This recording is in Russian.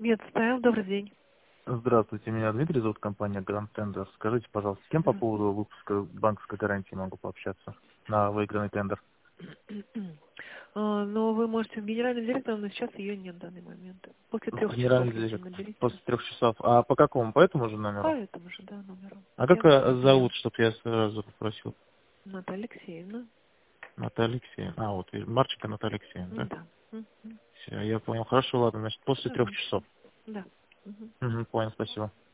Медстайл, добрый день. Здравствуйте, меня Дмитрий зовут, компания Grand Tender. Скажите, пожалуйста, с кем по поводу выпуска банковской гарантии могу пообщаться на выигранный тендер? Но вы можете в генеральный директор, но сейчас ее нет в данный момент. После 3 часов, Генеральный если директор. наберите. После 3 часов. А по какому? По этому же По номеру? этому же, да, номеру. А Я как вам сейчас дам. зовут, чтобы я сразу попросил? Наталья Алексеевна. Наталья Алексеевна. А, вот, Марченко Наталья Алексеевна, да? Да. Мгм. Все, я понял. Хорошо, ладно, значит, после трех Пожалуйста. часов. Да. Мгм. Угу, понял, спасибо.